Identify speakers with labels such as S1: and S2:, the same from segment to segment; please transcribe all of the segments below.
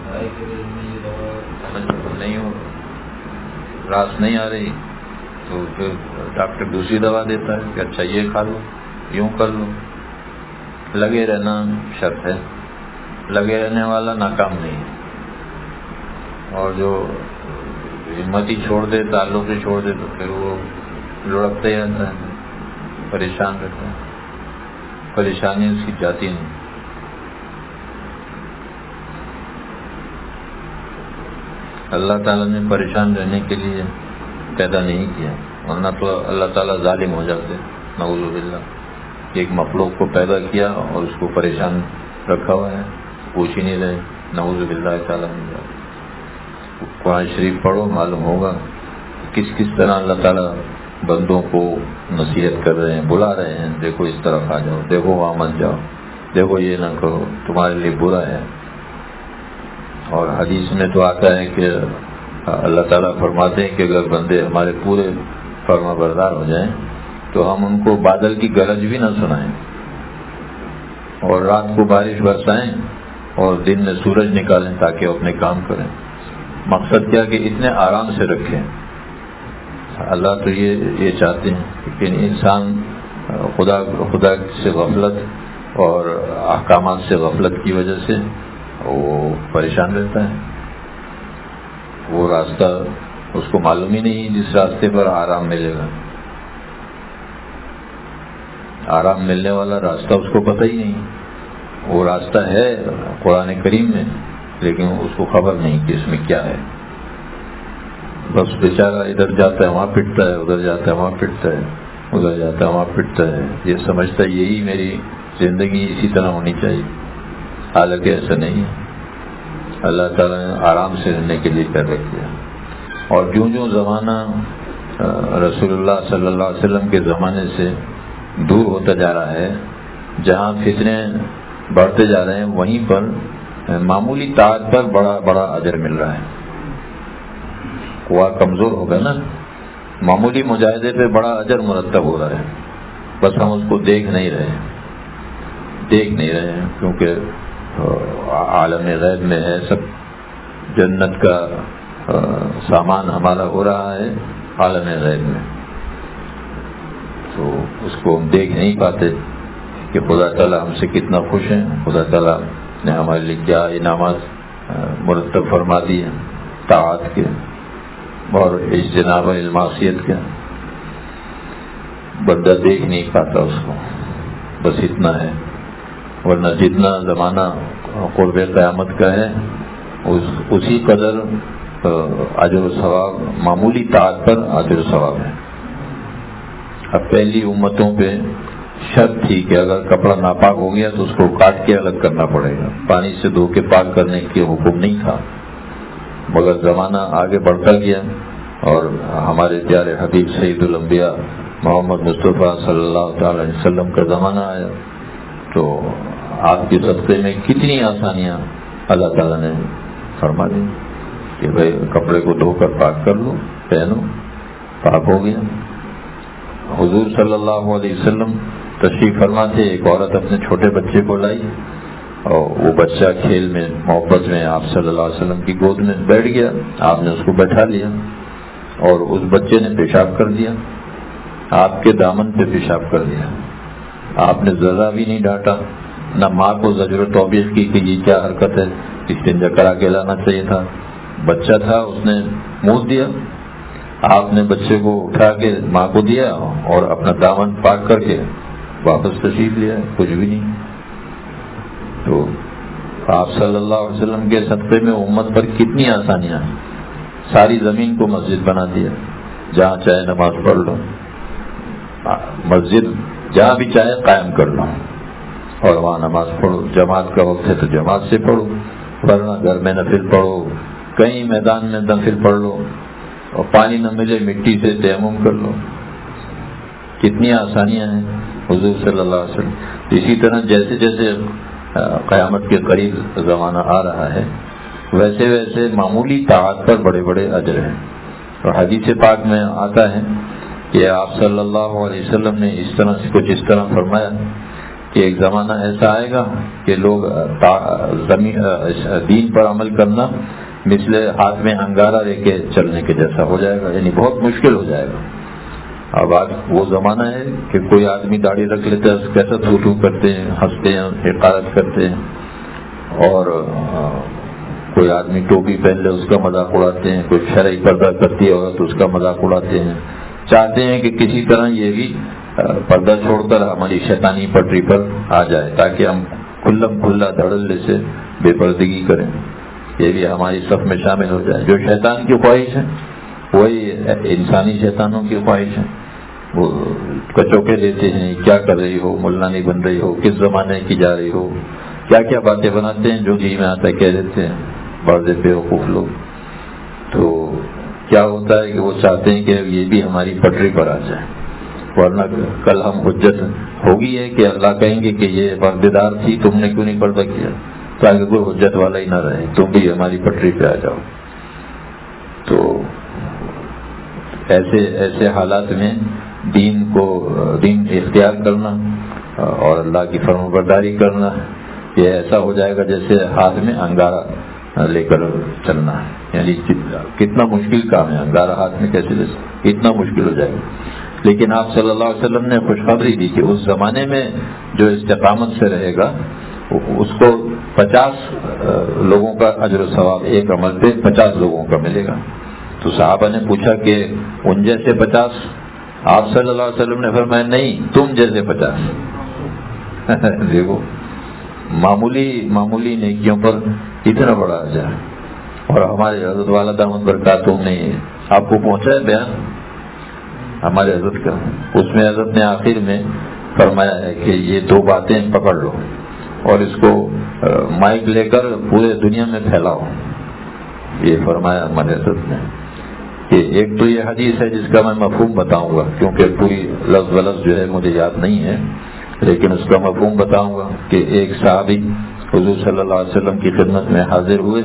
S1: نہیں ہو راس نہیں آ رہی تو پھر ڈاکٹر دوسری دوا دیتا ہے کہ اچھا یہ کھا لو، یوں کر لو. لگے رہنا شرط ہے، لگے رہنے والا ناکام نہیں ہے، اور جو ہمت ہی چھوڑ دے، تعلق ہی چھوڑ دے تو پھر وہ لڑکتا ہی رہتا ہے، پریشان رہتا ہے، پریشانی اس کی جاتی نہیں. اللہ تعالیٰ نے پریشان رہنے کے لیے پیدا نہیں کیا، ورنہ تو اللہ تعالیٰ ظالم ہو جاتے. نعوذ باللہ، ایک مخلوق کو پیدا کیا اور اس کو پریشان رکھا ہوا ہے، پوچھ ہی نہیں رہے. نعوذ باللہ تعالیٰ من ذلک. قرآن شریف پڑھو، معلوم ہوگا کس طرح اللہ تعالیٰ بندوں کو نصیحت کر رہے ہیں، بلا رہے ہیں، دیکھو اس طرف آ جاؤ، دیکھو وہاں مت جاؤ، دیکھو یہ نہ کرو، تمہارے لیے برا ہے. اور حدیث میں تو آتا ہے کہ اللہ تعالیٰ فرماتے ہیں کہ اگر بندے ہمارے پورے فرما بردار ہو جائیں تو ہم ان کو بادل کی گرج بھی نہ سنائیں، اور رات کو بارش برسائیں، اور دن میں سورج نکالیں تاکہ وہ اپنے کام کریں. مقصد کیا کہ اتنے آرام سے رکھیں. اللہ تو یہ چاہتے ہیں، لیکن انسان خدا سے غفلت اور احکامات سے غفلت کی وجہ سے وہ پریشان رہتا ہے. وہ راستہ اس کو معلوم ہی نہیں جس راستے پر آرام ملے گا. آرام ملنے والا راستہ اس کو پتہ ہی نہیں. وہ راستہ ہے قرآن کریم میں، لیکن اس کو خبر نہیں کہ اس میں کیا ہے. بس بیچارہ ادھر جاتا ہے وہاں پٹتا ہے، ادھر جاتا ہے وہاں پٹتا ہے، ادھر جاتا ہے وہاں پٹتا ہے. یہ سمجھتا ہے یہی میری زندگی اسی طرح ہونی چاہیے، حالانکہ ایسا نہیں ہے. اللہ تعالیٰ نے آرام سے رہنے کے لیے کر رکھ دیا. اور جو زمانہ رسول اللہ صلی اللہ علیہ وسلم کے زمانے سے دور ہوتا جا رہا ہے، جہاں فتنے بڑھتے جا رہے ہیں، وہیں پر معمولی طاعت پر بڑا اجر مل رہا ہے. قوا کمزور ہوگا نا، معمولی مجاہدے پہ بڑا اجر مرتب ہو رہا ہے. بس ہم اس کو دیکھ نہیں رہے ہیں کیونکہ عالم غیب میں ہے سب. جنت کا سامان ہمارا ہو رہا ہے عالم غیب میں، تو اس کو ہم دیکھ نہیں پاتے کہ خدا تعالیٰ ہم سے کتنا خوش ہیں. خدا تعالیٰ نے ہمارے لیے کیا انعامات مرتب فرما دیے طاعت کے اور اجتناب المعصیت کے. بندہ دیکھ نہیں پاتا اس کو، بس اتنا ہے. ورنہ جتنا زمانہ قرب قیامت کا ہے اسی قدر اجر و ثواب، معمولی طاعت پر اجر و ثواب ہے. اب پہلی امتوں پہ شرط تھی کہ اگر کپڑا ناپاک ہو گیا تو اس کو کاٹ کے الگ کرنا پڑے گا، پانی سے دھو کے پاک کرنے کے حکم نہیں تھا. مگر زمانہ آگے بڑھتا گیا اور ہمارے پیارے حبیب سید الانبیاء محمد مصطفیٰ صلی اللہ تعالی علیہ وسلم کا زمانہ آیا تو آپ کے صدقے میں کتنی آسانیاں اللہ تعالیٰ نے فرما دی کہ بھائی کپڑے کو دھو کر پاک کر لو، پہنو، پاک ہو گیا. حضور صلی اللہ علیہ وسلم تشریف فرما تھے. ایک عورت اپنے چھوٹے بچے کو لائی اور وہ بچہ کھیل میں محبت میں آپ صلی اللہ علیہ وسلم کی گود میں بیٹھ گیا. آپ نے اس کو بیٹھا لیا اور اس بچے نے پیشاب کر دیا، آپ کے دامن پہ پیشاب کر دیا. آپ نے ذرا بھی نہیں ڈانٹا، نہ ماں کو زجر و توبیخ کی کہ یہ کیا حرکت ہے، استنجا کرا کے لانا چاہیے تھا. بچہ تھا، اس نے منہ دیا. آپ نے بچے کو اٹھا کے ماں کو دیا اور اپنا دامن پاک کر کے واپس تشریف لیا، کچھ بھی نہیں. تو آپ صلی اللہ علیہ وسلم کے صدقے میں امت پر کتنی آسانیاں ہیں. ساری زمین کو مسجد بنا دیا، جہاں چاہے نماز پڑھ لو، مسجد جہاں بھی چاہے قائم کر لو اور وہاں نماز پڑھو. جماعت کا وقت ہے تو جماعت سے پڑھو، ورنہ گھر میں نفل پڑھو، کہیں میدان میں نفل پڑھ لو، اور پانی نہ ملے مٹی سے تیمم کر لو. کتنی آسانیاں ہیں حضور صلی اللہ علیہ وسلم. اسی طرح جیسے جیسے قیامت کے قریب زمانہ آ رہا ہے ویسے ویسے معمولی طاعت پر بڑے بڑے اجر ہیں. اور حدیث پاک میں آتا ہے کہ آپ صلی اللہ علیہ وسلم نے اس طرح فرمایا کہ ایک زمانہ ایسا آئے گا کہ لوگ دین پر عمل کرنا مثل ہاتھ میں انگارہ لے کے چلنے کے جیسا ہو جائے گا، یعنی بہت مشکل ہو جائے گا۔ اب آج وہ زمانہ ہے کہ کوئی آدمی داڑھی رکھ لیتا ہے، کیسا تھو کرتے ہیں، ہنستے ہیں، حقارت کرتے ہیں، اور کوئی آدمی ٹوپی پہن لے اس کا مذاق اڑاتے ہیں، کوئی شرعی پردہ کرتی ہے عورت اس کا مذاق اڑاتے ہیں۔ چاہتے ہیں کہ کسی طرح یہ بھی پردہ چھوڑ کر ہماری شیطانی پٹری پر آ جائے تاکہ ہم کھلم کھلا دھڑلے سے بے پردگی کریں، یہ بھی ہماری صف میں شامل ہو جائے۔ جو شیطان کی خواہش ہے وہی انسانی شیطانوں کی خواہش ہے۔ وہ کچوکے دیتے ہیں، کیا کر رہی ہو، ملا نہیں بن رہی ہو، کس زمانے کی جا رہی ہو، کیا کیا باتیں بناتے ہیں جو جی میں آتا ہے کہہ دیتے ہیں بعض بیوقوف لوگ۔ تو کیا ہوتا ہے کہ وہ چاہتے ہیں کہ یہ بھی ہماری پٹری پر آ جائے، ورنہ کل ہم حجت ہوگی ہے کہ اللہ کہیں گے کہ یہ پردیدار تھی، تم نے کیوں نہیں پردہ کیا، تاکہ کوئی حجت والا ہی نہ رہے، تم بھی ہماری پٹری پہ آ جاؤ۔ تو ایسے حالات میں دین اختیار کرنا اور اللہ کی فرمانبرداری کرنا یہ ایسا ہو جائے گا جیسے ہاتھ میں انگارہ لے کر چلنا ہے، یعنی کتنا مشکل کام ہے، انگارہ ہاتھ میں کیسے لے سکتے، اتنا مشکل ہو جائے گا۔ لیکن آپ صلی اللہ علیہ وسلم نے خوشخبری دی کہ اس زمانے میں جو استقامت سے رہے گا اس کو 50 لوگوں کا اجر و ثواب، ایک عمل پہ 50 لوگوں کا ملے گا۔ تو صحابہ نے پوچھا کہ ان جیسے 50؟ آپ صلی اللہ علیہ وسلم نے فرمایا نہیں، تم جیسے 50۔ دیکھو معمولی نیکیوں پر اتنا بڑا اجر، اور ہمارے حضرت والا دامت برکاتہم نے آپ کو پہنچا ہے بیان ہمارے حضرت کا، اس میں حضرت نے آخر میں فرمایا ہے کہ یہ 2 باتیں پکڑ لو اور اس کو مائک لے کر پورے دنیا میں پھیلاؤ۔ یہ فرمایا ہمارے حضرت نے کہ ایک تو یہ حدیث ہے جس کا میں مفہوم بتاؤں گا، کیونکہ پوری لفظ بلفظ جو ہے مجھے یاد نہیں ہے، لیکن اس کا مفہوم بتاؤں گا کہ ایک صحابی حضور صلی اللہ علیہ وسلم کی خدمت میں حاضر ہوئے،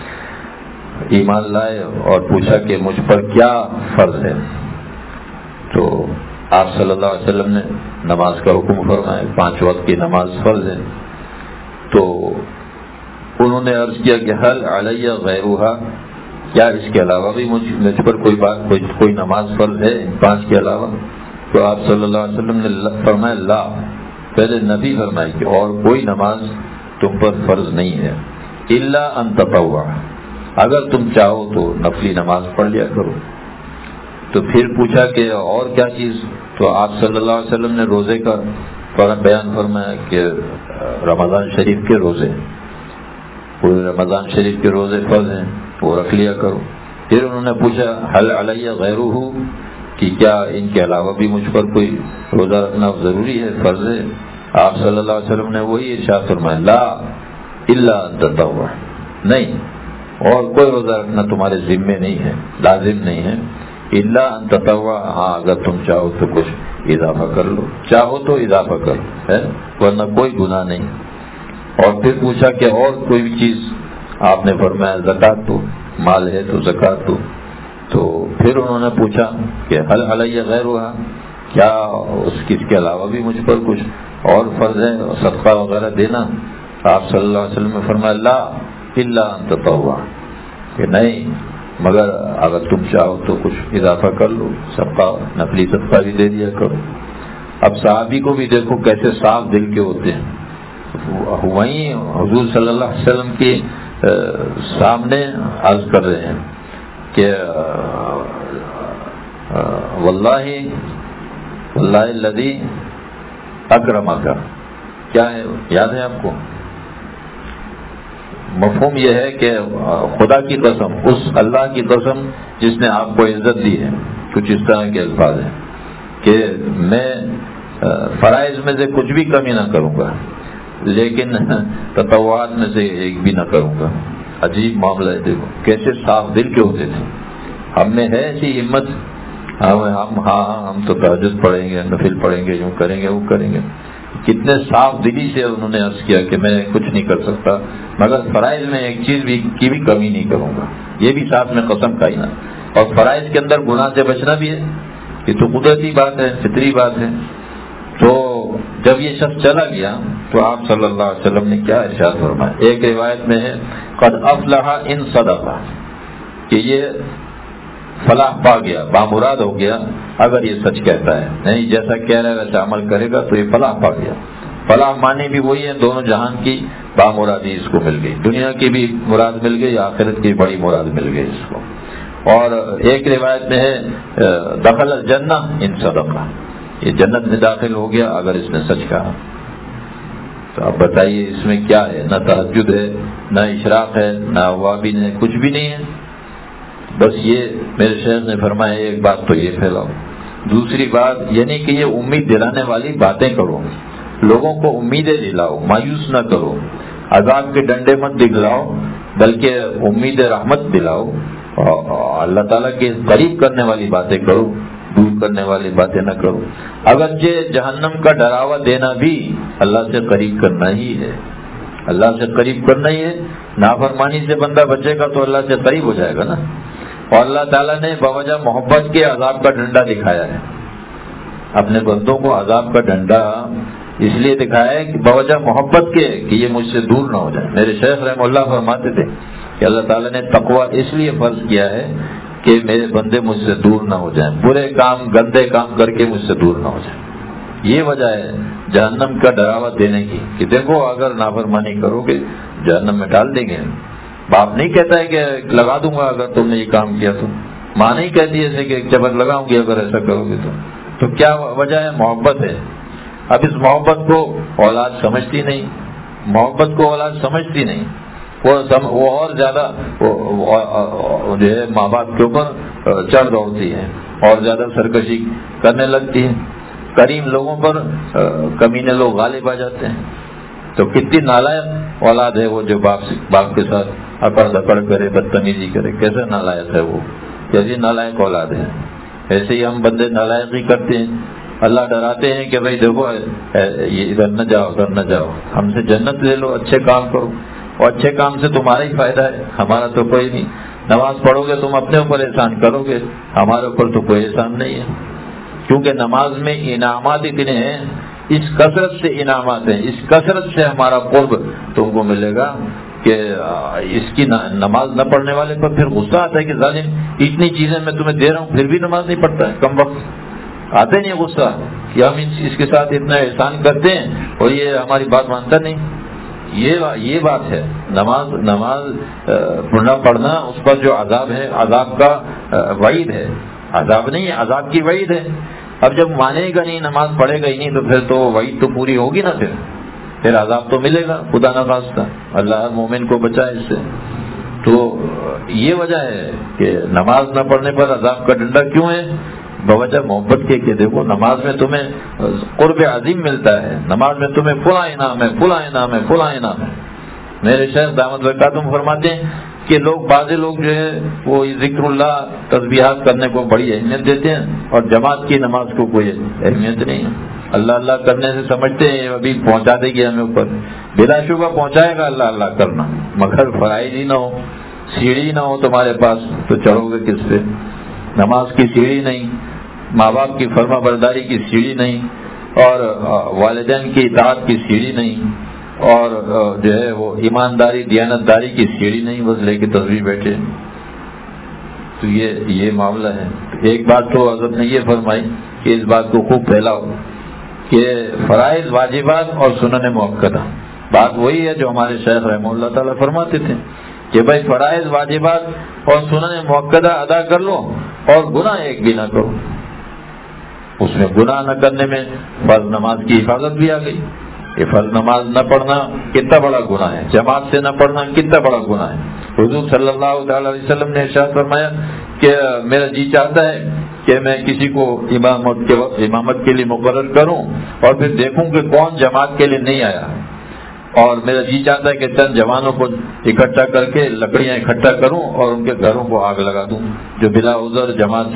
S1: ایمان لائے اور پوچھا کہ مجھ پر کیا فرض ہے۔ تو آپ صلی اللہ علیہ وسلم نے نماز کا حکم فرمایا، 5 وقت کی نماز فرض ہے۔ تو انہوں نے عرض کیا کہ حل علیہ غیرہا، کیا اس کے علاوہ بھی مجھ پر کوئی نماز فرض ہے ان 5 کے علاوہ؟ تو آپ صلی اللہ علیہ وسلم نے فرمایا لا، پہلے نبی فرمائی کہ اور کوئی نماز تم پر فرض نہیں ہے، الا ان تطوع، اگر تم چاہو تو نفلی نماز پڑھ لیا کرو۔ تو پھر پوچھا کہ اور کیا چیز؟ تو آپ صلی اللہ علیہ وسلم نے روزے کا بیان فرمایا کہ رمضان شریف کے روزے، پورے رمضان شریف کے روزے فرض ہیں، وہ رکھ لیا کرو۔ پھر انہوں نے پوچھا حل علیہ غیرہ، کہ کیا ان کے علاوہ بھی مجھ پر کوئی روزہ رکھنا ضروری ہے، فرض ہے؟ آپ صلی اللہ علیہ وسلم نے وہی ارشاد فرمایا لا الا ان تطوع، نہیں اور کوئی روزہ رکھنا تمہارے ذمے نہیں ہے، لازم نہیں ہے، الا ان تطوع، ہاں اگر تم چاہو تو کچھ اضافہ کر لو، چاہو تو اضافہ کر ہے، ورنہ کوئی گناہ نہیں۔ اور پھر پوچھا کہ اور کوئی بھی چیز؟ آپ نے فرمایا زکوٰۃ دو، مال ہے تو زکوٰۃ دو۔ تو پھر انہوں نے پوچھا کہ حل علیہ غیرہا، کیا اس کے علاوہ بھی مجھ پر کچھ اور فرض ہے، صدقہ وغیرہ دینا؟ آپ صلی اللہ علیہ وسلم نے فرمایا لا الا ان تطوع، کہ نہیں مگر اگر تم چاہو تو کچھ اضافہ کر لو، صدقہ نفلی صدقہ بھی دے دیا کرو۔ اب صحابی کو بھی دیکھو کیسے صاف دل کے ہوتے ہیں، وہیں حضور صلی اللہ علیہ وسلم کے سامنے عرض کر رہے ہیں کہ واللہ الذی اکرمک، کیا ہے یاد ہے آپ کو؟ مفہوم یہ ہے کہ خدا کی قسم، اس اللہ کی قسم جس نے آپ کو عزت دی ہے، کچھ اس طرح کے الفاظ ہیں کہ میں فرائض میں سے کچھ بھی کمی نہ کروں گا، لیکن تطوعات میں سے ایک بھی نہ کروں گا۔ عجیب معاملہ ہے، دیکھو کیسے صاف دل کے ہوتے تھے۔ ہم میں ہے ایسی ہمت، ہم تو تہجد پڑھیں گے، نفل پڑھیں گے، یوں کریں گے وہ کریں گے، کتنے صاف دلی سے انہوں نے عرض کیا کہ میں کچھ نہیں کر سکتا مگر فرائض میں ایک چیز کی بھی کمی نہیں کروں گا، یہ بھی ساتھ میں قسم کھائی نا۔ اور فرائض کے اندر گناہ سے بچنا بھی ہے، یہ تو قدرتی بات ہے، فطری بات ہے۔ تو جب یہ شخص چلا گیا تو آپ صلی اللہ علیہ وسلم نے کیا ارشاد فرمایا؟ ایک روایت میں ہے قد افلح ان صدق، کہ یہ فلاح پا گیا، بامراد ہو گیا اگر یہ سچ کہتا ہے، نہیں جیسا کہہ رہا ہے ویسا عمل کرے گا تو یہ فلاح پا گیا۔ فلاح معنی بھی وہی ہے، دونوں جہان کی بامرادی اس کو مل گئی، دنیا کی بھی مراد مل گئی، آخرت کی بڑی مراد مل گئی اس کو۔ اور ایک روایت میں ہے دخل الجنہ ان صدق، یہ جنت میں داخل ہو گیا اگر اس نے سچ کہا۔ تو آپ بتائیے اس میں کیا ہے؟ نہ تہجد ہے، نہ اشراق ہے، نہ اوابین ہے، کچھ بھی نہیں ہے۔ بس یہ میرے شیخ نے فرمایا ایک بات تو یہ پھیلاؤ، دوسری بات یعنی کہ یہ امید دلانے والی باتیں کرو، لوگوں کو امیدیں دلاؤ، مایوس نہ کرو، عذاب کے ڈنڈے مت دکھلاؤ بلکہ امید رحمت دلاؤ، اور اللہ تعالیٰ کے قریب کرنے والی باتیں کرو، دور کرنے والی باتیں نہ کرو۔ اگرچہ جہنم کا ڈراوا دینا بھی اللہ سے قریب کرنا ہی ہے، اللہ سے قریب کرنا ہی ہے۔ نافرمانی سے بندہ بچے گا تو اللہ سے قریب ہو جائے گا نا۔ اور اللہ تعالیٰ نے بوجہ محبت کے عذاب کا ڈنڈا دکھایا ہے، اپنے بندوں کو عذاب کا ڈنڈا اس لیے دکھایا ہے کہ بوجہ محبت کے کہ یہ مجھ سے دور نہ ہو جائے۔ میرے شیخ رحم اللہ فرماتے تھے کہ اللہ تعالیٰ نے تقویٰ اس لیے فرض کیا ہے کہ میرے بندے مجھ سے دور نہ ہو جائیں، برے کام گندے کام کر کے مجھ سے دور نہ ہو جائیں۔ یہ وجہ ہے جہنم کا ڈراوا دینے کی کہ دیکھو اگر نافرمانی کرو گے جہنم میں ڈال دیں گے۔ باپ نہیں کہتا ہے کہ لگا دوں گا اگر تم نے یہ کام کیا تو، ماں نہیں کہتی ایسے کہ چبر لگاؤں گی اگر ایسا کرو گے تو کیا وجہ ہے؟ محبت ہے۔ اب اس محبت کو اولاد سمجھتی نہیں، محبت کو اولاد سمجھتی نہیں، وہ اور زیادہ جو ہے ماں باپ کے اوپر چڑھ دوڑتی ہے اور زیادہ سرکشی کرنے لگتی ہے، کریم لوگوں پر کمینے لوگ غالب آ جاتے ہیں۔ تو کتنی نالائق اولاد ہے وہ جو باپ کے ساتھ اکڑ دکڑ کرے، بدتمیزی کرے، کیسے نالائق ہے وہ، کیسی نالائق اولاد ہے۔ ایسے ہی ہم بندے نالائق ہی کرتے ہیں، اللہ ڈراتے ہیں کہ بھائی دیکھو یہ ادھر نہ جاؤ ادھر نہ جاؤ، ہم سے جنت لے لو، اچھے کام کرو، اور اچھے کام سے تمہارا ہی فائدہ ہے، ہمارا تو کوئی نہیں۔ نماز پڑھو گے تم اپنے اوپر احسان کرو گے، ہمارے اوپر تو کوئی احسان نہیں ہے، کیونکہ نماز میں انعامات اتنے ہیں، اس کثرت سے انعامات ہیں، اس کثرت سے ہمارا قرب تم کو ملے گا کہ اس کی نماز نہ پڑھنے والے پر پھر غصہ آتا ہے کہ ظالم اتنی چیزیں میں تمہیں دے رہا ہوں پھر بھی نماز نہیں پڑھتا ہے، کم وقت آتے نہیں غصہ کہ ہم اس کے ساتھ اتنا احسان کرتے ہیں اور یہ ہماری بات مانتا نہیں۔ یہ بات ہے، نماز پڑھنا اس پر جو عذاب ہے، عذاب کا وعید ہے، عذاب نہیں ہے، عذاب کی وعید ہے۔ اب جب مانے گا نہیں، نماز پڑھے گا ہی نہیں تو پھر تو وعید تو پوری ہوگی نا، پھر عذاب تو ملے گا، خدا نہ خواستہ، اللہ مومن کو بچائے اس سے۔ تو یہ وجہ ہے کہ نماز نہ پڑھنے پر عذاب کا ڈنڈا کیوں ہے؟ بوجہ محبت کے کہ دیکھو نماز میں تمہیں قرب عظیم ملتا ہے، نماز میں تمہیں فلاں انعام ہے، فلاں انعام ہے، فلاں انعام ہے۔ میرے شیخ دامت برکاتہم فرماتے ہیں کہ بعض لوگ جو ہے وہ ذکر اللہ تسبیحات کرنے کو بڑی اہمیت دیتے ہیں اور جماعت کی نماز کو کوئی اہمیت نہیں ہے، اللہ اللہ کرنے سے سمجھتے ہیں ابھی پہنچا دے گی ہمیں اوپر، بلا شبہ پہنچائے گا اللہ اللہ کرنا، مگر فرائض ہی نہ ہو، سیڑھی نہ ہو تمہارے پاس تو چڑھو گے کس پہ؟ نماز کی سیڑھی نہیں، ماں باپ کی فرما برداری کی سیڑھی نہیں، اور والدین کی اطاعت کی سیڑھی نہیں، اور جو ہے وہ ایمانداری دیانتداری کی سیڑھی نہیں، بس لے کے تصویر بیٹھے۔ تو یہ معاملہ ہے۔ ایک بات تو حضرت نے یہ فرمائی کہ اس بات کو خوب پھیلاؤ کہ فرائض واجبات اور سنن مؤکدہ، بات وہی ہے جو ہمارے شیخ رحمہ اللہ تعالیٰ فرماتے تھے کہ بھائی فرائض واجبات اور سنن مؤکدہ ادا کر لو اور گناہ ایک بھی نہ کرو۔ اس میں گناہ نہ کرنے میں فرض نماز کی حفاظت بھی آ گئی۔ یہ فرض نماز نہ پڑھنا کتنا بڑا گناہ ہے، جماعت سے نہ پڑھنا کتنا بڑا گناہ ہے۔ حضور صلی اللہ تعالی علیہ وسلم نے ارشاد فرمایا کہ میرا جی چاہتا ہے کہ میں کسی کو امامت کے لیے مقرر کروں اور پھر دیکھوں کہ کون جماعت کے لیے نہیں آیا، اور میرا جی چاہتا ہے کہ چند جوانوں کو اکٹھا کر کے لکڑیاں اکٹھا کروں اور ان کے گھروں کو آگ لگا دوں جو بلا عذر جماعت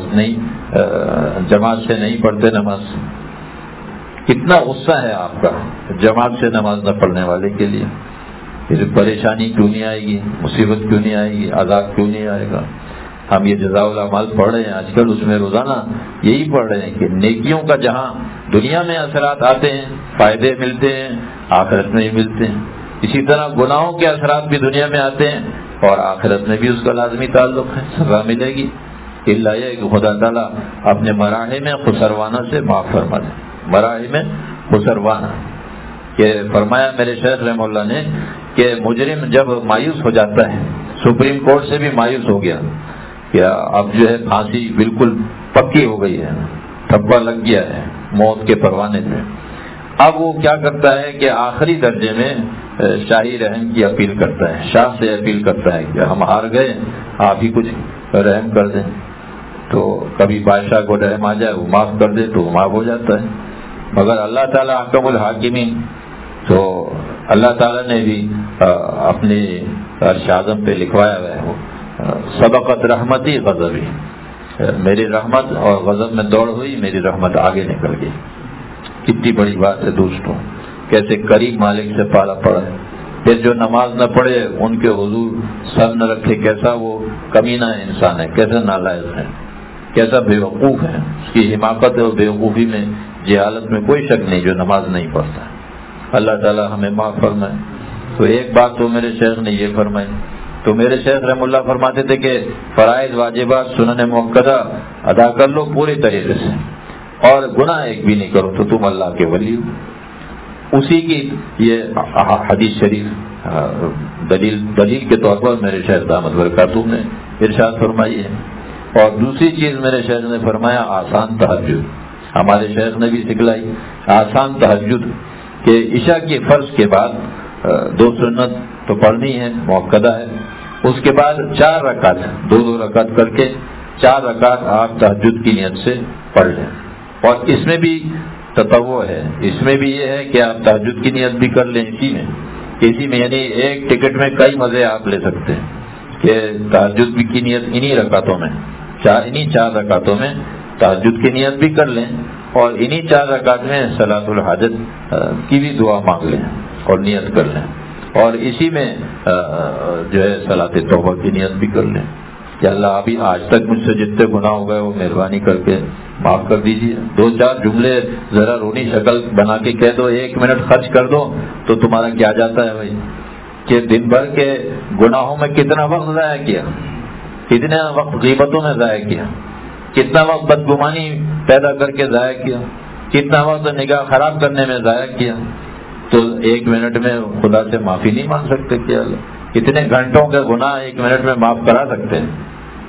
S1: سے نہیں پڑھتے نماز۔ کتنا غصہ ہے آپ کا جماعت سے نماز نہ پڑھنے والے کے لیے، پھر پریشانی کیوں نہیں آئے گی، مصیبت کیوں نہیں آئے گی، عذاب کیوں نہیں آئے گا۔ ہم یہ جزاء الاعمال پڑھ رہے ہیں آج کل، اس میں روزانہ یہی پڑھ رہے ہیں کہ نیکیوں کا جہاں دنیا میں اثرات آتے ہیں، فائدے ملتے ہیں، آخرت میں بھی ملتے ہیں. اسی طرح گناہوں کے اثرات بھی دنیا میں آتے ہیں اور آخرت میں بھی اس کا لازمی تعلق ہے، سزا ملے گی. اللہ یہ کہ خدا تعالیٰ اپنے مراحل میں خسروانہ سے معاف فرما دے. مراحل میں خسروانہ کہ فرمایا میرے شیخ رحمہ اللہ نے کہ مجرم جب مایوس ہو جاتا ہے، سپریم کورٹ سے بھی مایوس ہو گیا کہ اب جو ہے پھانسی بالکل پکی ہو گئی ہے، تھپا لگ گیا ہے موت کے پروانے پہ، اب وہ کیا کرتا ہے کہ آخری درجے میں شاہی رحم کی اپیل کرتا ہے، شاہ سے اپیل کرتا ہے کہ ہم ہار گئے، آپ ہی کچھ رحم کر دیں. تو کبھی بادشاہ کو رحم آ جائے، وہ معاف کر دے تو وہ معاف ہو جاتا ہے. مگر اللہ تعالیٰ احکم الحاکمین، تو اللہ تعالیٰ نے بھی اپنے عرش اعظم پہ لکھوایا ہوا ہے، سبقت رحمتی غضبی، میری رحمت اور غضب میں دوڑ ہوئی، میری رحمت آگے نکل گئی. کتنی بڑی بات ہے دوستوں، کیسے قریب مالک سے پالا پڑا ہے. پھر جو نماز نہ پڑھے ان کے حضور سر نہ رکھے، کیسا وہ کمینہ انسان ہے، کیسا نالائق ہے، کیسا بے وقوف ہے. اس کی حماقت اور بے وقوفی میں، جہالت میں کوئی شک نہیں جو نماز نہیں پڑھتا. اللہ تعالیٰ ہمیں معاف فرمائے. تو ایک بات تو میرے شیخ نے یہ فرمائی، تو میرے شیخ رحم اللہ فرماتے تھے کہ فرائض واجبات سنن مؤکدہ ادا کر لو پورے طریقے سے، اور گناہ ایک بھی نہیں کرو تو تم اللہ کے ولی ہو. اسی کی یہ حدیث شریف دلیل کے طور پر میرے شیخ دامت برکاتہ نے ارشاد فرمائی ہے. اور دوسری چیز میرے شیخ نے فرمایا آسان تہجد. ہمارے شیخ نے بھی سکھلائی آسان تہجد کہ عشاء کی فرض کے بعد 2 سنت تو پڑھنی ہے، مؤکدہ ہے، اس کے بعد 4 رکعت 2 رکعت کر کے 4 رکعت آپ تہجد کی نیت سے پڑھ لیں. اور اس میں بھی تطوع ہے، اس میں بھی یہ ہے کہ آپ تہجد کی نیت بھی کر لیں اسی میں یعنی ایک ٹکٹ میں کئی مزے آپ لے سکتے ہیں کہ تہجد کی نیت انہی رکعتوں میں، انہی 4 رکعتوں میں تہجد کی نیت بھی کر لیں اور انہی 4 رکعت میں صلاۃ الحاجت کی بھی دعا مانگ لیں اور نیت کر لیں، اور اسی میں جو ہے صلاۃ توبہ کی نیت بھی کر لیں کہ اللہ ابھی آج تک مجھ سے جتنے گناہ ہو گئے وہ مہربانی کر کے معاف کر دیجیے. 2-4 جملے ذرا رونی شکل بنا کے کہہ دو، 1 منٹ خرچ کر دو تو تمہارا کیا جاتا ہے بھائی کہ دن بھر کے گناہوں میں کتنا وقت ضائع کیا، کتنا وقت غیبتوں میں ضائع کیا، کتنا وقت بدگمانی پیدا کر کے ضائع کیا، کتنا وقت نگاہ خراب کرنے میں ضائع کیا. تو 1 منٹ میں خدا سے معافی نہیں مانگ سکتے کیا اللہ؟ کتنے گھنٹوں کے گناہ 1 منٹ میں معاف کرا سکتے ہیں،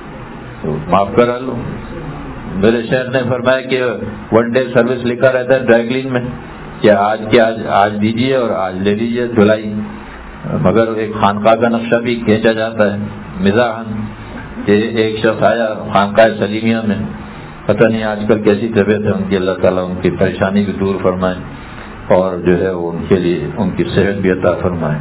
S1: تو معاف کرا لو. میرے شیخ نے فرمایا کہ 1 ڈے سروس لکھا رہتا ہے ڈرائی کلین میں کہ آج دیجیے اور آج لے لیجیے دھلائی. مگر ایک خانقاہ کا نقشہ بھی کھینچا جاتا ہے مزاحن کہ ایک شخص آیا خانقاہ سلیمیہ میں، پتہ نہیں آج کل کیسی طبیعت ہے ان کی، اللہ تعالیٰ ان کی پریشانی بھی دور فرمائے اور جو ہے وہ ان کے لیے ان کی صحت بھی عطا فرمائے.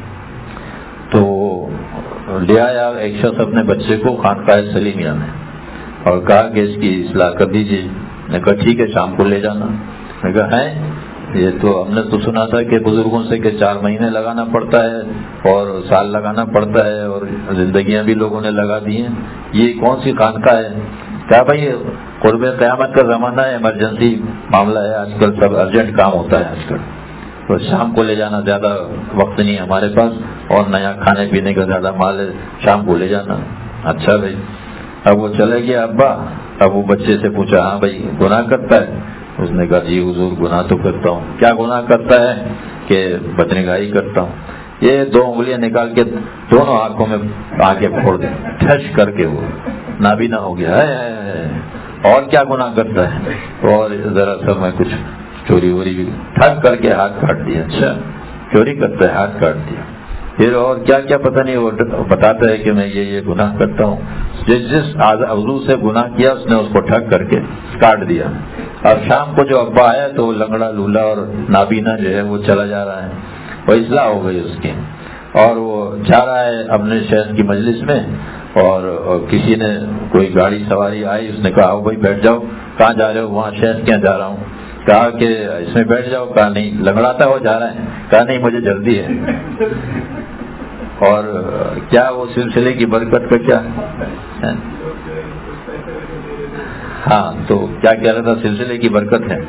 S1: تو لے آیا ایک شخص اپنے بچے کو خانقاہ سلیمیہ میں اور کہا کہ اس کی اصلاح کر دیجیے. میں کہا ٹھیک ہے شام کو لے جانا. میں کہا ہے یہ تو ہم نے تو سنا تھا کہ بزرگوں سے کہ 4 مہینے لگانا پڑتا ہے اور سال لگانا پڑتا ہے اور زندگیاں بھی لوگوں نے لگا دی ہیں، یہ کون سی خانقاہ ہے؟ کیا بھائی قرب قیامت کا زمانہ ہے، ایمرجنسی معاملہ ہے، آج کل سب ارجنٹ کام ہوتا ہے آج کل، تو شام کو لے جانا زیادہ وقت نہیں ہمارے پاس اور نیا کھانے پینے کا زیادہ مال ہے، شام کو لے جانا. اچھا بھائی. اب وہ چلے گیا ابا. اب وہ بچے سے پوچھا ہاں بھائی گناہ کرتا ہے؟ اس نے کہا جی حضور گناہ تو کرتا ہوں. کیا گناہ کرتا ہے؟ کہ بدنگاہی کرتا ہوں. یہ 2 انگلیاں نکال کے دونوں آنکھوں میں آنکھیں پھوڑ دیں ٹھش کر کے، وہ نابینا ہو گیا ہے. اور کیا گناہ کرتا ہے؟ اور ذرا سا میں کچھ چوری ووری بھی ٹھگ کر کے ہاتھ کاٹ دیا. اچھا چوری کرتا ہے، ہاتھ کاٹ دیا. پھر اور کیا کیا پتہ نہیں، وہ بتاتا ہے کہ میں یہ گناہ کرتا ہوں. جس عضو سے گناہ کیا اس نے اس کو ٹھگ کر کے کاٹ دیا. اور شام کو جو ابا آیا تو وہ لنگڑا لولا اور نابینا جو ہے وہ چلا جا رہا ہے، وہ اصلاح ہو گئی اس کی، اور وہ جا رہا ہے اپنے شیخ کی مجلس میں، اور کسی نے کوئی گاڑی سواری آئی، اس نے کہا آؤ بھائی بیٹھ جاؤ. کہاں جا رہے ہو؟ وہاں شیخ کے یہاں جا رہا ہوں. کہا کہ اس میں بیٹھ جاؤ. کہا نہیں، لنگڑاتا ہو جا رہا ہے. کہا نہیں مجھے جلدی ہے. اور کیا وہ سلسلے کی برکت کا کیا ہے؟ ہاں تو کیا کہہ رہا تھا؟ سلسلے کی برکت ہے.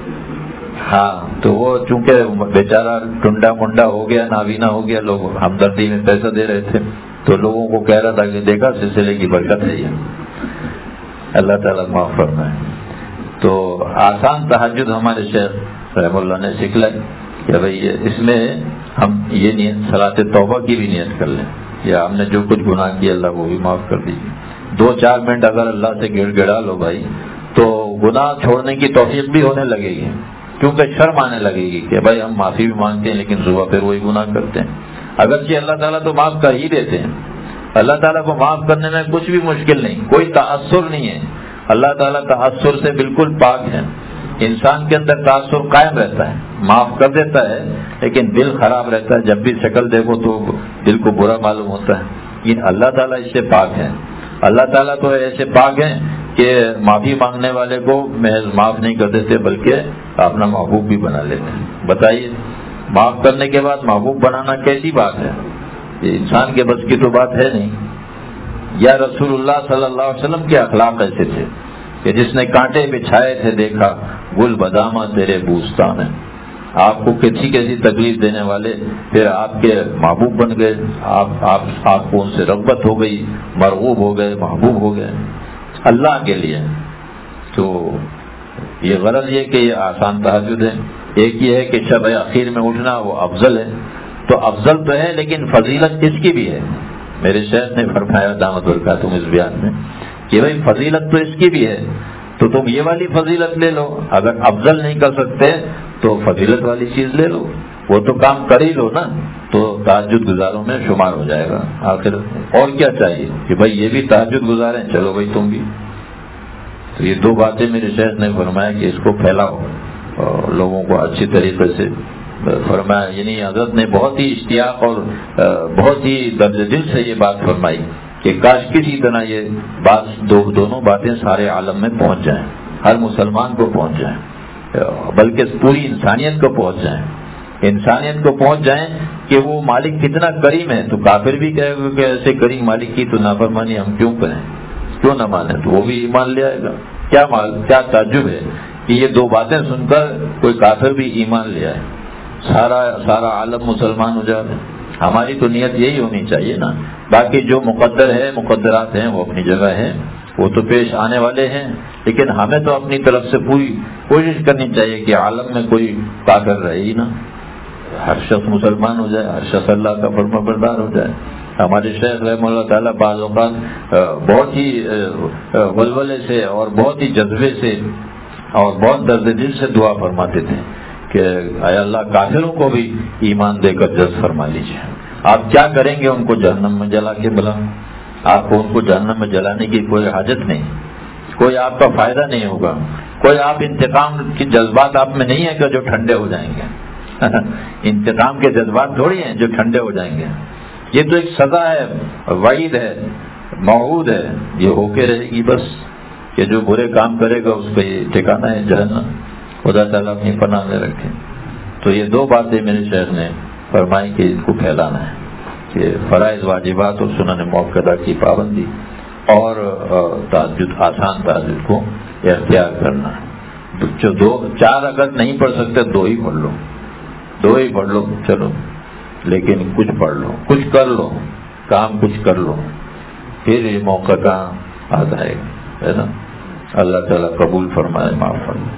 S1: ہاں تو وہ چونکہ بیچارہ ٹنڈا منڈا ہو گیا، نابینا ہو گیا، لوگ ہمدردی میں پیسہ دے رہے تھے تو لوگوں کو کہہ رہا تھا کہ دیکھا سلسلے کی برکت ہے یہ. اللہ تعالیٰ معاف فرمائے. تو آسان تہجد ہمارے شیخ رحم اللہ نے سکھلائی کہ بھائی اس میں ہم یہ نیت صلاۃ توبہ کی بھی نیت کر لیں، یا ہم نے جو کچھ گناہ کیا اللہ وہ بھی معاف کر دیجیے. 2-4 منٹ اگر اللہ سے گڑ گڑا لو بھائی تو گناہ چھوڑنے کی توفیق بھی ہونے لگے گی، کیونکہ شرم آنے لگے گی کہ بھائی ہم معافی بھی مانگتے ہیں لیکن صبح پھر وہی گناہ کرتے ہیں. اگرچہ اللہ تعالیٰ تو معاف کر ہی دیتے ہیں، اللہ تعالیٰ کو معاف کرنے میں کچھ بھی مشکل نہیں، کوئی تاثر نہیں ہے. اللہ تعالیٰ تاثر سے بالکل پاک ہے. انسان کے اندر تاثر قائم رہتا ہے، معاف کر دیتا ہے لیکن دل خراب رہتا ہے، جب بھی شکل دیکھو تو دل کو برا معلوم ہوتا ہے. لیکن اللہ تعالیٰ اس سے پاک ہے. اللہ تعالیٰ تو ایسے پاک ہیں کہ معافی مانگنے والے کو محض معاف نہیں کر دیتے بلکہ اپنا محبوب بھی بنا لیتے ہیں. بتائیے معاف کرنے کے بعد محبوب بنانا کیسی بات ہے؟ یہ انسان کے بس کی تو بات ہے نہیں. یا رسول اللہ صلی اللہ علیہ وسلم کے اخلاق ایسے تھے کہ جس نے کانٹے بچھائے تھے دیکھا گل بدامہ تیرے بوستان ہے. آپ کو کیسی تکلیف دینے والے پھر آپ کے محبوب بن گئے، آپ کو ان سے رغبت ہو گئی، مرغوب ہو گئے، محبوب ہو گئے اللہ کے لیے. تو یہ غرض یہ کہ یہ آسان تہجد ہے. ایک یہ ہے کہ شب اخیر میں اٹھنا وہ افضل ہے، تو افضل تو ہے لیکن فضیلت اس کی بھی ہے. میرے شیخ نے فرمایا دامت برکاتہم اس بیان میں کہ بھائی فضیلت تو اس کی بھی ہے، تو تم یہ والی فضیلت لے لو. اگر افضل نہیں کر سکتے تو فضیلت والی چیز لے لو، وہ تو کام کر ہی لو نا، تو تہجد گزاروں میں شمار ہو جائے گا. آخر اور کیا چاہیے کہ بھائی یہ بھی تہجد گزاریں، چلو بھائی تم بھی. تو یہ 2 باتیں میرے شیخ نے فرمایا کہ اس کو پھیلاؤ اور لوگوں کو اچھی طریقے سے فرمایا. یعنی حضرت نے بہت ہی اشتیاق اور بہت ہی درد دل سے یہ بات فرمائی کہ کاش کسی طرح یہ بات دونوں باتیں سارے عالم میں پہنچ جائیں، ہر مسلمان کو پہنچ جائیں، بلکہ پوری انسانیت کو پہنچ جائیں. انسانیت کو پہنچ جائیں کہ وہ مالک کتنا کریم ہے. تو کافر بھی کہے گا کہ ایسے کریم مالک کی تو نافرمانی ہم کیوں کریں، کیوں نہ مانیں، تو وہ بھی ایمان لے آئے گا. کیا تعجب ہے کہ یہ 2 باتیں سن کر کوئی کافر بھی ایمان لے آئے، سارا عالم مسلمان ہو جائے. ہماری تو نیت یہی ہونی چاہیے نا. باقی جو مقدر ہے، مقدرات ہیں، وہ اپنی جگہ ہیں، وہ تو پیش آنے والے ہیں، لیکن ہمیں تو اپنی طرف سے پوری کوشش کرنی چاہیے کہ عالم میں کوئی کافر رہے ہی نہ، ہر شخص مسلمان ہو جائے، ہر شخص اللہ کا فرما بردار ہو جائے. ہمارے شیخ رحمہ اللہ تعالیٰ بعض اوقات بہت ہی ولولے سے اور بہت ہی جذبے سے اور بہت درد دل سے دعا فرماتے تھے کہ اے اللہ کافروں کو بھی ایمان دے کر جذب فرما لیجیے. آپ کیا کریں گے ان کو جہنم میں جلا کے بلا؟ آپ کو ان کو جہنم میں جلانے کی کوئی حاجت نہیں، کوئی آپ کا فائدہ نہیں ہوگا، کوئی آپ انتقام کے جذبات آپ میں نہیں ہے کہ جو ٹھنڈے ہو جائیں گے. انتقام کے جذبات تھوڑی ہیں جو ٹھنڈے ہو جائیں گے. یہ تو ایک سزا ہے، وعید ہے، موعود ہے، یہ ہو کے رہے گی بس، کہ جو برے کام کرے گا اس کا یہ ٹھکانہ ہے جہنم. خدا تعالیٰ اپنی پناہ میں رکھے. تو یہ 2 باتیں میرے شیخ نے فرمائی کہ ان کو پھیلانا ہے کہ فرائض واجبات اور سنن موقدہ کی پابندی اور تہجد، آسان تہجد کو اختیار کرنا ہے. جو 4 اگر نہیں پڑھ سکتے 2 ہی پڑھ لو، 2 ہی پڑھ لو چلو، لیکن کچھ پڑھ لو، کچھ کر لو، کام کچھ کر لو، پھر یہ موقع کہاں آ جائے گا، ہے نا. اللہ تعالیٰ قبول فرمائے، معاف فرمائے.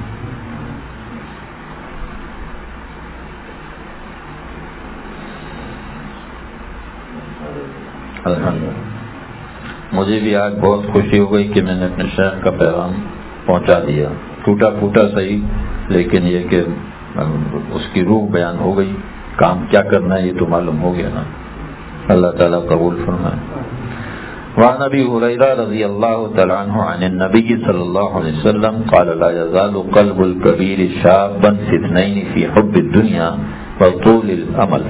S1: الحمدللہ مجھے بھی آج بہت خوشی ہو گئی کہ میں نے اپنے شیخ کا پیغام پہنچا دیا، ٹوٹا پھوٹا صحیح، لیکن یہ کہ اس کی روح بیان ہو گئی. کام کیا کرنا ہے یہ تو معلوم ہو گیا نا. اللہ تعالیٰ قبول فرمائے. وعن ابی ہریرہ رضی اللہ تعالی عنہ عن النبی صلی اللہ علیہ وسلم قال لا يزال قلب الكبیر شابا في اثنين في حب الدنيا وطول الامل.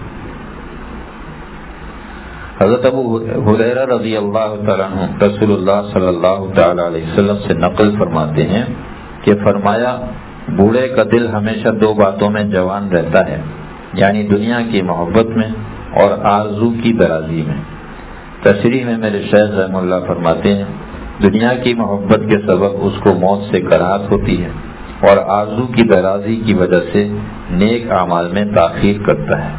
S1: حضرت ابو ہریرہ رضی اللہ تعالی عنہ رسول اللہ صلی اللہ تعالی علیہ وسلم سے نقل فرماتے ہیں کہ فرمایا بوڑھے کا دل ہمیشہ 2 باتوں میں جوان رہتا ہے، یعنی دنیا کی محبت میں اور آرزو کی درازی میں. تشریح میں میرے شیخ رحمہ اللہ فرماتے ہیں دنیا کی محبت کے سبب اس کو موت سے کراہت ہوتی ہے اور آرزو کی درازی کی وجہ سے نیک اعمال میں تاخیر کرتا ہے۔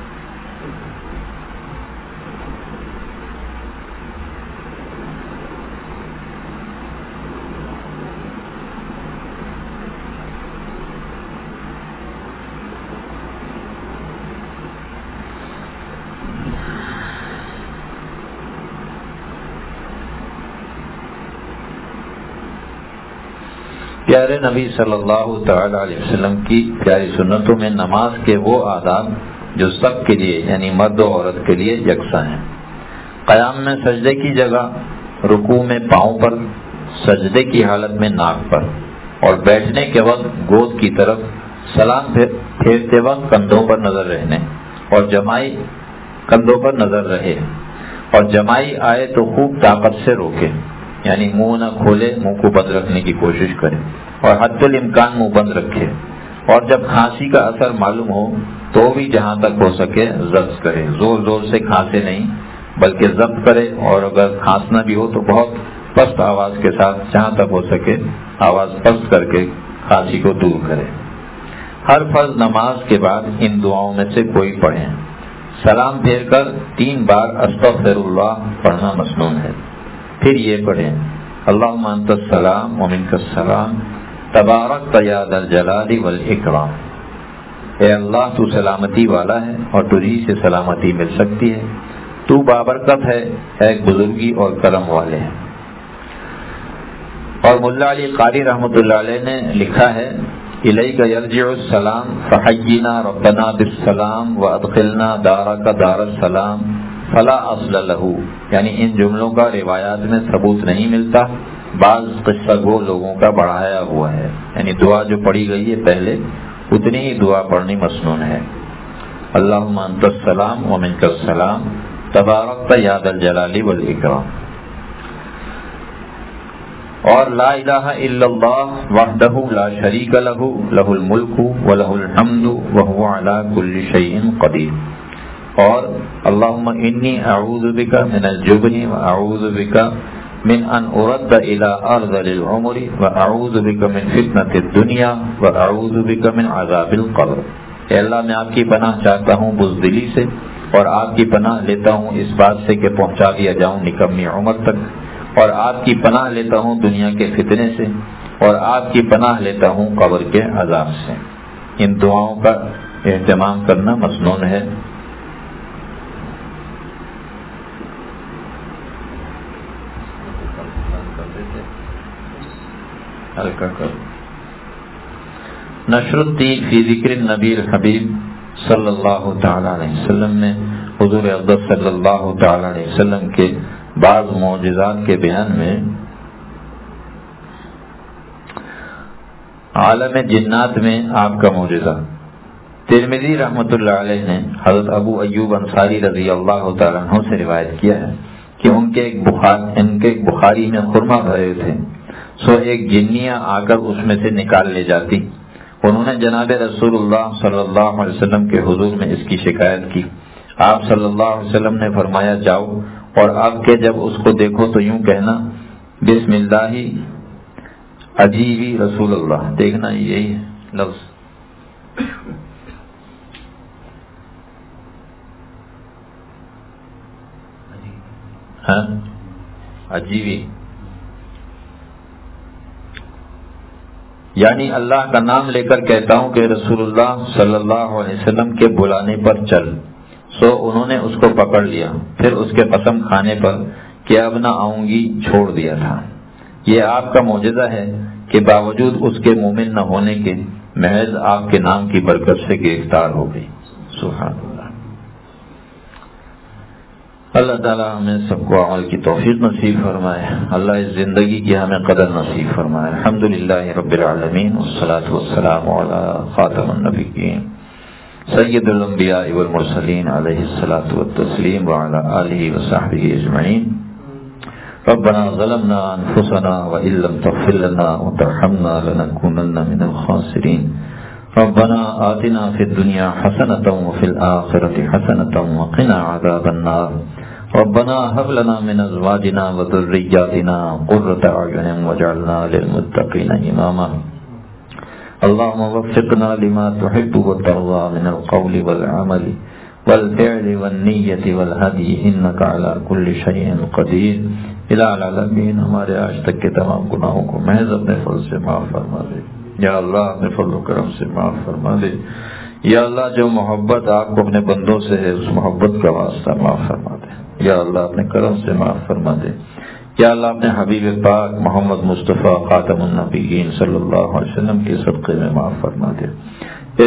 S1: پیارے نبی صلی اللہ تعالی علیہ وسلم کی پیاری سنتوں میں نماز کے وہ آداب جو سب کے لیے یعنی مرد و عورت کے لیے یکساں ہیں۔ قیام میں سجدے کی جگہ رکوع میں پاؤں پر، سجدے کی حالت میں ناک پر، اور بیٹھنے کے وقت گود کی طرف، سلام پھیرتے وقت کندھوں پر نظر رہنے اور جمائی کندھوں پر نظر رہے، اور جمائی آئے تو خوب طاقت سے روکے، یعنی منہ نہ کھولے، منہ کو بند رکھنے کی کوشش کرے اور حد الامکان منہ بند رکھے، اور جب کھانسی کا اثر معلوم ہو تو بھی جہاں تک ہو سکے ضبط کرے، زور زور سے کھانسے نہیں بلکہ ضبط کرے، اور اگر کھانسنا بھی ہو تو بہت پست آواز کے ساتھ، جہاں تک ہو سکے آواز پست کر کے کھانسی کو دور کرے۔ ہر فرض نماز کے بعد ان دعاؤں میں سے کوئی پڑھیں۔ سلام پھیر کر 3 بار استغفر اللہ پڑھنا مسنون ہے، پھر یہ پڑھیں اللہم انت السلام ومنک السلام تبارکت یا ذا الجلال والاکرام، اے اللہ تو سلامتی والا ہے اور تجھی سے سلامتی مل سکتی ہے، تو بابرکت ہے، ایک بزرگی اور کرم والے ہیں۔ اور ملا علی قاری رحمۃ اللہ علیہ نے لکھا ہے الیک یرجع السلام فحینا ربنا بالسلام وادخلنا دارک دار السلام فلا اصل لہ، یعنی ان جملوں کا روایات میں ثبوت نہیں ملتا، بعض قصہ گو لوگوں کا بڑھایا ہوا ہے، یعنی دعا جو پڑھی گئی ہے پہلے اتنی ہی دعا پڑھنی مسنون ہے۔ اللہم انت السلام ومنک السلام تبارکت یا ذا الجلال والاکرام۔ اور لا الہ الا اللہ وحدہ لا شریک لہ لہ الملک ولہ الحمد وہو علی کل شیء قدیر، اور اللہم انی اعوذ بک من الجبن واعوذ بک من ان ارد الى ارذل العمر واعوذ بک من فتنة الدنیا واعوذ بک من عذاب القبر۔ اے اللہ میں آپ کی پناہ چاہتا ہوں بزدلی سے، اور آپ کی پناہ لیتا ہوں اس بات سے کہ پہنچا دیا جاؤں نکمی عمر تک، اور آپ کی پناہ لیتا ہوں دنیا کے فتنے سے، اور آپ کی پناہ لیتا ہوں قبر کے عذاب سے۔ ان دعاؤں کا اہتمام کرنا مسنون ہے۔ نشر الدین فی ذکر النبی الحبیب صلی اللہ تعالی علیہ وسلم میں حضور اقدس صلی اللہ تعالی علیہ وسلم کے بعض معجزات کے بیان میں عالم جنات میں آپ کا معجزہ۔ ترمذی رحمۃ اللہ علیہ نے حضرت ابو ایوب انصاری رضی اللہ تعالیٰ عنہ سے روایت کیا ہے کہ ان کے ایک بخاری میں خرما بھرے تھے، سو ایک جنیہ آ کر اس میں سے نکال لے جاتی۔ انہوں نے جناب رسول اللہ صلی اللہ علیہ وسلم کے حضور میں اس کی شکایت کی۔ آپ صلی اللہ علیہ وسلم نے فرمایا جاؤ اور آپ کے جب اس کو دیکھو تو یوں کہنا بسم اللہ عجیبی رسول اللہ، دیکھنا یہی ہے لفظ۔ ہاں عجیبی یعنی اللہ کا نام لے کر کہتا ہوں کہ رسول اللہ صلی اللہ علیہ وسلم کے بلانے پر چل، سو انہوں نے اس کو پکڑ لیا، پھر اس کے قسم کھانے پر کہ اب نہ آؤں گی چھوڑ دیا تھا۔ یہ آپ کا معجزہ ہے کہ باوجود اس کے مومن نہ ہونے کے محض آپ کے نام کی برکت سے گرفتار ہو گئی۔ سبحان اللہ۔ اللہ تعالیٰ ہمیں سب کو عمل کی توفیق نصیب فرمائے، اللہ اس زندگی کی ہمیں قدر نصیب فرمائے۔ الحمدللہ رب العالمین والصلاة والسلام علی خاتم النبیین سید الانبیاء والمرسلین علیہ الصلاة والتسلیم وعلی آلہ وصحبہ اجمعین۔ ربنا ظلمنا انفسنا وإن لم تغفر لنا وترحمنا لنكونن من الخاسرین۔ ربنا آتنا فی الدنیا حسنة وفی الآخرة حسنة وقنا عذاب النار۔ ربنا هب لنا من ازواجنا وذرياتنا قرة اعين واجعلنا للمتقين اماما اللهم وفقنا لما تحب وترضى من القول والعمل والفعل والنية والهدي انك على كل شيء قدیر. الہ العالمین ہمارے آج تک کے تمام گناہوں کو محض اپنے فضل سے معاف فرما دے. یا اللہ اپنے فضل و کرم سے معاف فرما دے. یا اللہ جو محبت آپ کو اپنے بندوں سے ہے اس محبت کا واسطہ معاف فرما دے. یا اللہ اپنے کرم سے معاف فرما دے. یا اللہ اپنے حبیب پاک محمد مصطفیٰ خاتم النبیین صلی اللہ علیہ وسلم کے صدقے میں معاف فرما دے. اے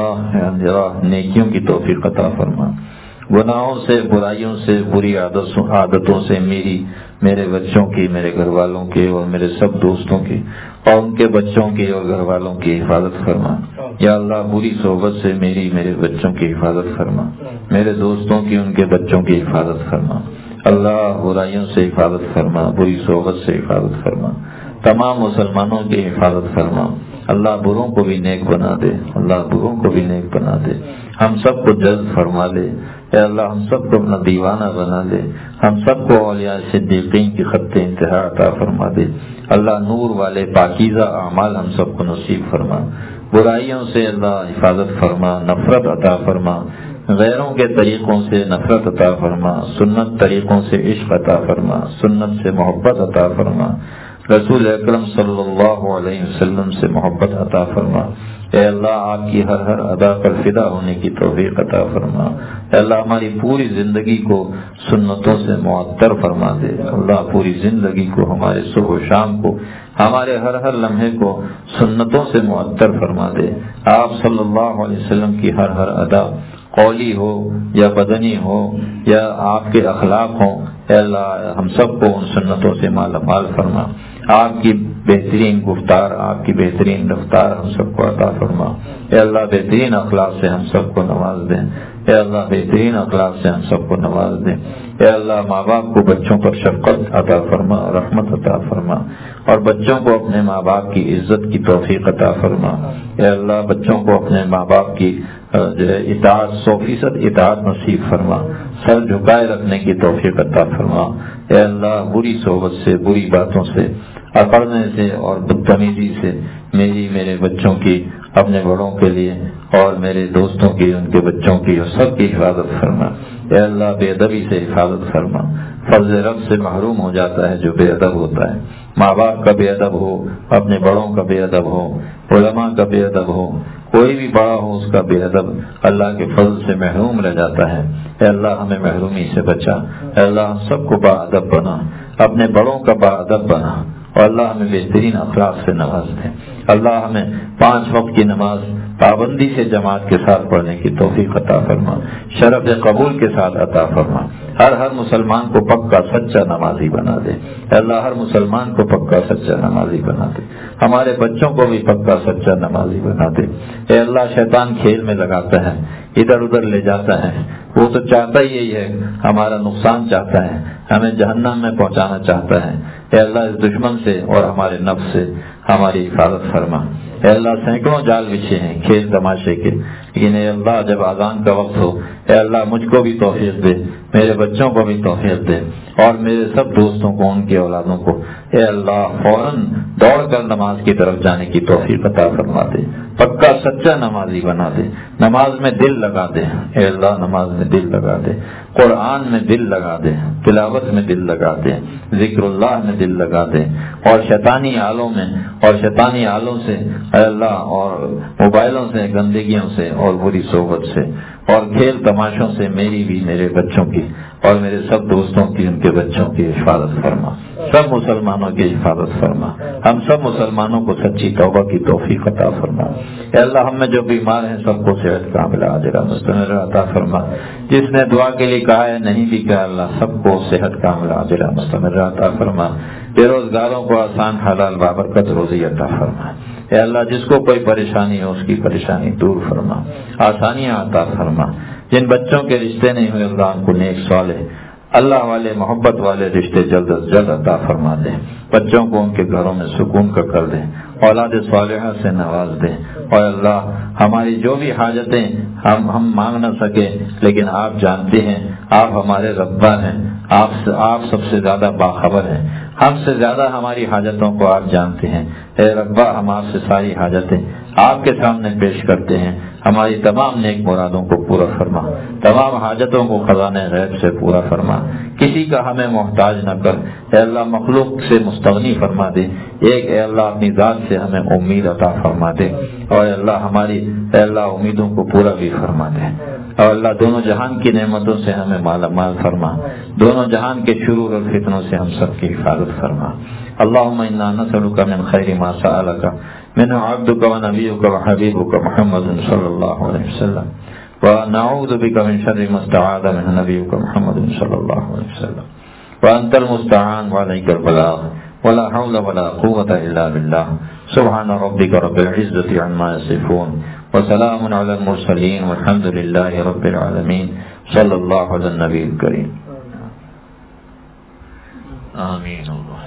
S1: اللہ نیکیوں کی توفیق عطا فرما. گناہوں سے برائیوں سے بری عادتوں سے میرے بچوں کی میرے گھر والوں کی اور میرے سب دوستوں کی اور ان کے بچوں کی اور گھر والوں کی حفاظت فرما. یا اللہ بری صحبت سے میرے بچوں کی حفاظت فرما. میرے دوستوں کی ان کے بچوں کی حفاظت فرما. اللہ برائیوں سے حفاظت فرما, بری صحبت سے حفاظت فرما. تمام مسلمانوں کی حفاظت فرما. اللہ بروں کو بھی نیک بنا دے. اللہ بروں کو بھی نیک بنا دے. ہم سب کو جلد فرما لے. اے اللہ ہم سب کو اپنا دیوانہ بنا دے. ہم سب کو اولیاء صدیقین کی خط انتہا عطا فرما دے. اللہ نور والے پاکیزہ اعمال ہم سب کو نصیب فرما. برائیوں سے اللہ حفاظت فرما. نفرت عطا فرما. غیروں کے طریقوں سے نفرت عطا فرما. سنت طریقوں سے عشق عطا فرما. سنت سے محبت عطا فرما. رسول اکرم صلی اللہ علیہ وسلم سے محبت عطا فرما. اے اللہ آپ کی ہر ادا پر فدا ہونے کی توفیق عطا فرما. اے اللہ ہماری پوری زندگی کو سنتوں سے معطر فرما دے. اللہ پوری زندگی کو, ہمارے صبح و شام کو, ہمارے ہر لمحے کو سنتوں سے معطر فرما دے. آپ صلی اللہ علیہ وسلم کی ہر ادا قولی ہو یا بدنی ہو یا آپ کے اخلاق ہوں, اے اللہ ہم سب کو ان سنتوں سے مالا مال فرما. آپ کی بہترین گفتار, آپ کی بہترین رفتار ہم سب کو عطا فرما. اے اللہ بہترین اخلاق سے ہم سب کو نواز دیں. اے اللہ بہترین اخلاق سے ہم سب کو نواز دیں. اے اللہ ماں باپ کو بچوں پر شفقت عطا فرما, رحمت عطا فرما, اور بچوں کو اپنے ماں باپ کی عزت کی توفیق عطا فرما. اے اللہ بچوں کو اپنے ماں باپ کی جو ہے اطاعت 100% اطاعت نصیب فرما. سر جھکائے رکھنے کی توفیق عطا فرما. اے اللہ بری صحبت سے, بری باتوں سے, اکڑنے سے اور بدتمیزی سے میرے بچوں کی, اپنے بڑوں کے لیے اور میرے دوستوں کی, ان کے بچوں کی اور سب کی حفاظت فرما. اے اللہ بے ادبی سے حفاظت فرما. فضل رب سے محروم ہو جاتا ہے جو بے ادب ہوتا ہے. ماں باپ کا بے ادب ہو, اپنے بڑوں کا بے ادب ہو, علماء کا بے ادب ہو, کوئی بھی بڑا ہو اس کا بے ادب اللہ کے فضل سے محروم رہ جاتا ہے. اے اللہ ہمیں محرومی سے بچا. اے اللہ ہم سب کو با ادب بنا, اپنے بڑوں کا با ادب بنا, اور اللہ ہمیں بہترین اخلاق سے نواز دے. اللہ ہمیں 5 وقت کی نماز پابندی سے جماعت کے ساتھ پڑھنے کی توفیق عطا فرما. شرف قبول کے ساتھ عطا فرما. ہر مسلمان کو پکا سچا نمازی بنا دے. اللہ ہر مسلمان کو پکا سچا نمازی بنا دے. ہمارے بچوں کو بھی پکا سچا نمازی بنا دے. اے اللہ شیطان کھیل میں لگاتا ہے, ادھر ادھر لے جاتا ہے. وہ تو چاہتا ہی یہی ہے, ہمارا نقصان چاہتا ہے, ہمیں جہنم میں پہنچانا چاہتا ہے. اے اللہ اس دشمن سے اور ہمارے نفس سے ہماری حفاظت فرما. اے اللہ سینکڑوں جال بچھے ہیں کھیل تماشے کے, لیکن اے اللہ جب اذان کا وقت ہو, اے اللہ مجھ کو بھی توفیق دے, میرے بچوں کو بھی توفیق دے, اور میرے سب دوستوں کو, ان کی اولادوں کو اے اللہ فوراً دوڑ کر نماز کی طرف جانے کی توفیق عطا فرما دے. پکا سچا نمازی بنا دے. نماز میں دل لگا دے. اے اللہ نماز میں دل لگا دے, قرآن میں دل لگا دے, تلاوت میں دل لگا دے, ذکر اللہ میں دل لگا دے, اور شیطانی آلوں سے اے اللہ, اور موبائلوں سے, گندگیوں سے اور بری صحبت سے اور کھیل تماشوں سے میری بھی, میرے بچوں کی اور میرے سب دوستوں کی, ان کے بچوں کی حفاظت فرما. سب مسلمانوں کی حفاظت فرما. ہم سب مسلمانوں کو سچی توبہ کی توفیق عطا فرما. اے اللہ ہم میں جو بیمار ہیں سب کو صحت کاملہ عاجلہ مستمرہ عطا فرما. جس نے دعا کے لیے کہا ہے نہیں بھی کہا, اللہ سب کو صحت کاملہ عاجلہ مستمرہ عطا فرما. بے روزگاروں کو آسان حلال بابرکت روزی عطا فرما. اے اللہ جس کو کوئی پریشانی ہو اس کی پریشانی دور فرما, آسانیاں عطا فرما. جن بچوں کے رشتے نہیں ہوئے اللہ ان کو نیک صالح اللہ والے محبت والے رشتے جلد از جلد عطا فرما دیں. بچوں کو ان کے گھروں میں سکون کا کر دیں, اولاد صالحہ سے نواز دے. اور اللہ ہماری جو بھی حاجتیں ہم مانگ نہ سکے لیکن آپ جانتے ہیں، آپ ہمارے ربا ہیں، آپ سب سے زیادہ باخبر ہیں، ہم سے زیادہ ہماری حاجتوں کو آپ جانتے ہیں. اے ربا ہم آپ سے ساری حاجتیں آپ کے سامنے پیش کرتے ہیں. ہماری تمام نیک مرادوں کو پورا فرما، تمام حاجتوں کو خزانہ غیب سے پورا فرما، کسی کا ہمیں محتاج نہ کر. اے اللہ مخلوق سے مستغنی فرما دے. ایک اے اللہ اپنی ذات سے ہمیں امید عطا فرما دے. اور اے اللہ ہماری اے اللہ امیدوں کو پورا بھی فرما دے. اور اللہ دونوں جہان کی نعمتوں سے ہمیں مالا مال فرما، دونوں جہان کے شرور اور فتنوں سے ہم سب کی حفاظت فرما. اللهم انا نسألك من خير ما سألك منه عبدك ونبيك وحبيبك محمد صلى الله عليه وسلم، ونعوذ بك من شر ما استعاذ منه نبيك محمد صلى الله عليه وسلم، وأنت المستعان وعليك البلاغ ولا حول ولا قوة إلا بالله. سبحان ربك رب العزة عما يصفون وسلام على المرسلين والحمد لله رب العالمين. صلى الله على النبي الكريم. آمين.